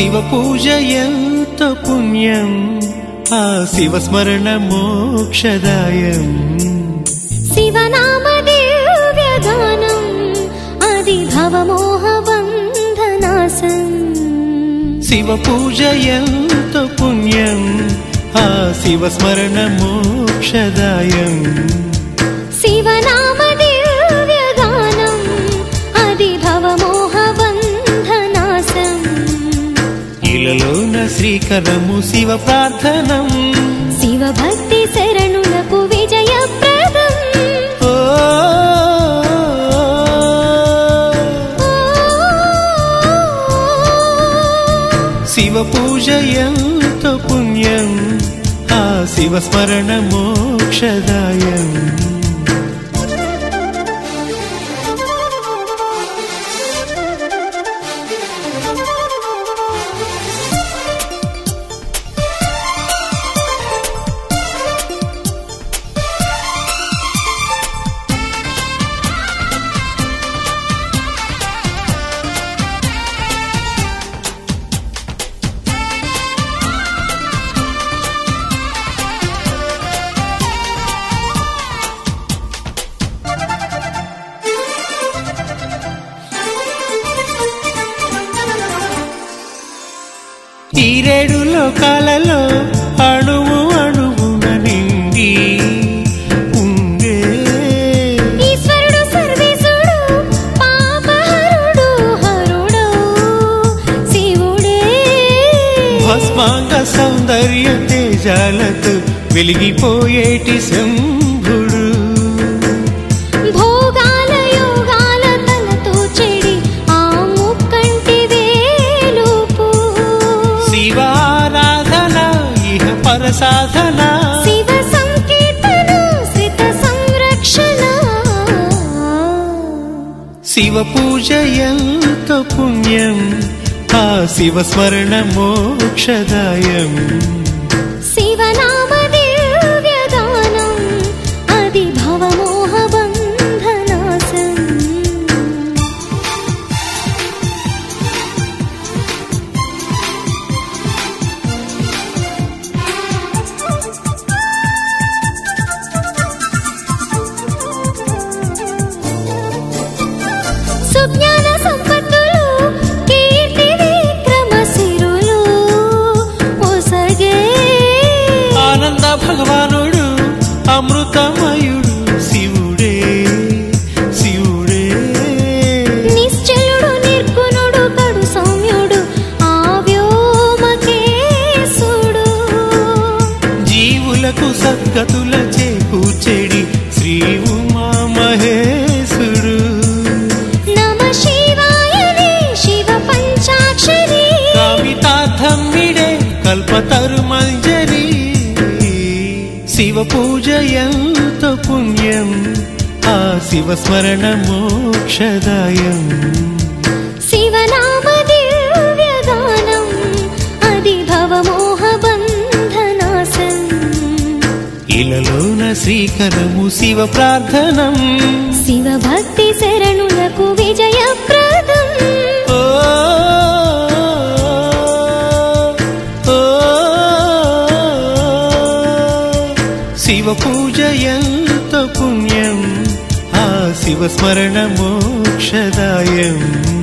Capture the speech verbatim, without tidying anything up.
శివ పూజ ఎంత పుణ్యం ఆ శివ స్మరణ మోక్షదాయం శివనామ దివ్యగానం అది భవమోహ బంధనాశం శివ పూజ ఎంత పుణ్యం ఆ శివ స్మరణ మోక్షదాయం శివనామ దివ్యగానం అది భవమోహ బంధనాశం ఇలలోన శ్రీకరము శివ ప్రార్థనం శివ భక్తి శరణులకు విజయప్రదం ఓ శివ పూజ ఎంత పుణ్యం ఆ శివ స్మరణ మోక్షదాయం ఈరేడు లోకాలలో అణువు అణువున నిండి ఉండే ఈశ్వరుడు సర్వేశుడు పాపహరుడు హరుడు శివుడే భస్మాంగ సౌందర్య తేజాలతో వెలిగిపోయేటి శంభుడు భోగాల యోగాల తలతో చెడి ఆ ముక్కంటి వేలుపు శివారాధన ఇహ పర సాధన శివ సంకీర్తన శ్రిత సంరక్షణ శివ పూజ ఎంత పుణ్యం ఆ శివ స్మరణ మోక్షదాయం శివనామ దివ్యగానం అది భవమోహ బంధనాశం సుజ్ఞాన సంపత్తులు కీర్తి విక్రమ సిరులు ఒసగే ఆనంద భగవానుడు అమృతమయుడు శివుడే శివుడే నిశ్చలుడు నిర్గుణుడు కడు సౌమ్యుడు ఆ వ్యోమకేశుడు జీవులకు సద్గతుల చేకూర్చెడి శ్రీ ఉమా మహేశుడు నమ శివాయనే శివ పంచాక్షరి కామితార్థమిడే కల్పతరు మంజరి శివ పూజ ఎంత పుణ్యం ఆ శివ స్మరణ మోక్షదాయం శివనామ దివ్యగానం అది భవమోహ బంధనాశం ఇలలోన శ్రీకరము శివ ప్రార్థనం శివ భక్తి శరణులకు విజయప్రదం ఓ ఓ శివ పూజ ఎంత పుణ్యం ఆ శివ స్మరణ మోక్షదాయం